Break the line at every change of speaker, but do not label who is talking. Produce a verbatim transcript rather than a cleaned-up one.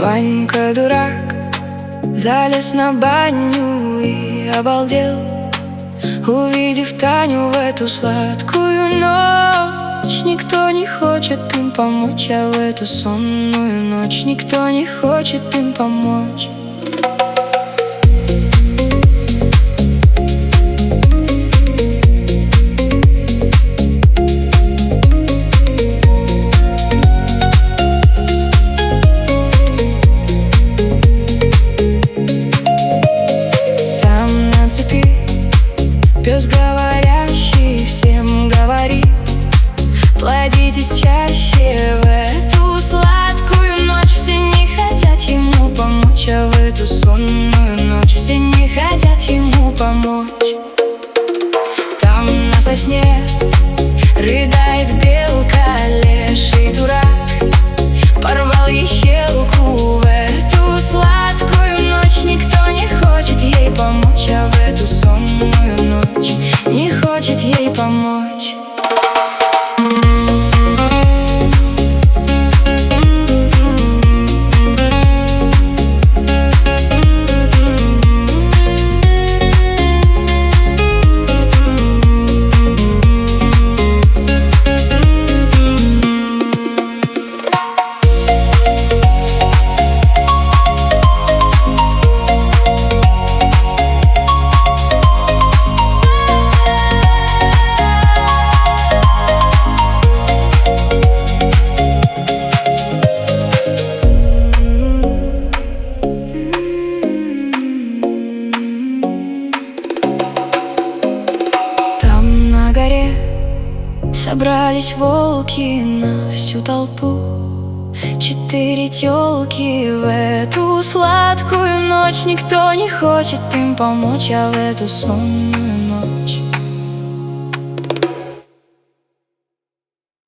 Ванька дурак залез на баню и обалдел, увидев Таню в эту сладкую ночь. Никто не хочет им помочь, а в эту сонную ночь никто не хочет им помочь. Пес говорящий всем говорит: плодитесь чаще. В эту сладкую ночь все не хотят ему помочь, а в эту сонную ночь все не хотят ему помочь. Там на сосне рыдает белка, леший дурак порвал ей щелку. В эту сладкую ночь никто не хочет ей помочь, а в эту сонную ночь не хочет ей помочь. Собрались волки на всю толпу, четыре тёлки. В эту сладкую ночь никто не хочет им помочь, а в эту сонную